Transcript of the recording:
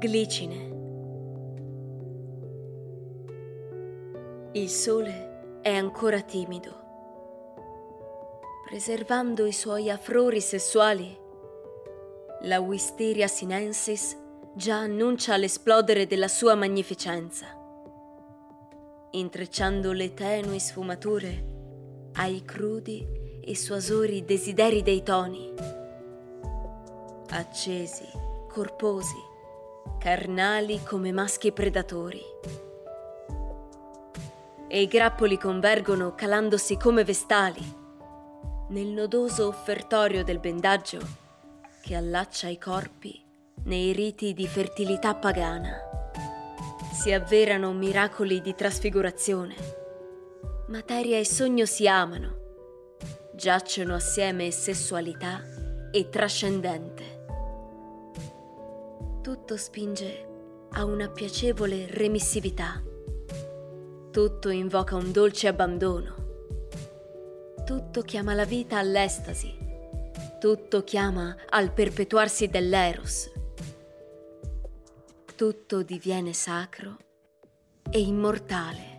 Glicine. Il sole è ancora timido. Preservando i suoi afrori sessuali, la Wisteria sinensis già annuncia l'esplodere della sua magnificenza, intrecciando le tenui sfumature ai crudi e suasori desideri dei toni, accesi, corposi, carnali come maschi predatori. E i grappoli convergono calandosi come vestali nel nodoso offertorio del bendaggio che allaccia i corpi nei riti di fertilità pagana. Si avverano miracoli di trasfigurazione. Materia e sogno si amano, giacciono assieme sessualità e trascendente. Tutto spinge a una piacevole remissività. Tutto invoca un dolce abbandono. Tutto chiama la vita all'estasi. Tutto chiama al perpetuarsi dell'eros. Tutto diviene sacro e immortale.